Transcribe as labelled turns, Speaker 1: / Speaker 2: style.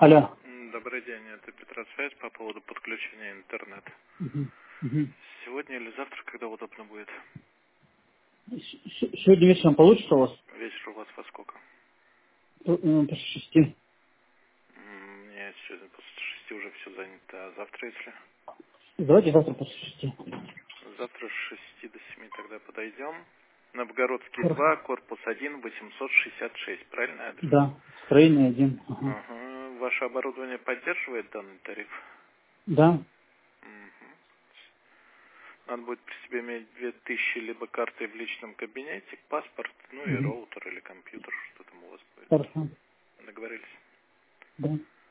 Speaker 1: Алло.
Speaker 2: Добрый день, это Петросвязь по поводу подключения интернета.
Speaker 1: Угу.
Speaker 2: Сегодня или завтра, когда удобно будет?
Speaker 1: Сегодня вечером получится у вас?
Speaker 2: Вечер у вас во сколько?
Speaker 1: После 6.
Speaker 2: Мне сегодня после 6 уже все занято, а завтра если?
Speaker 1: Давайте завтра после 6.
Speaker 2: Завтра с 6 до 7 тогда подойдем. Новгородский
Speaker 1: Хорошо.
Speaker 2: 2, корпус 1, 866, правильный адрес?
Speaker 1: Да, строение 1. Ага.
Speaker 2: Ага. Ваше оборудование поддерживает данный тариф?
Speaker 1: Да.
Speaker 2: Мгм. Надо будет при себе иметь 2000 либо карты в личном кабинете, паспорт, ну и
Speaker 1: Угу.
Speaker 2: роутер или компьютер, что там у вас будет.
Speaker 1: Хорошо.
Speaker 2: Договорились?
Speaker 1: Да.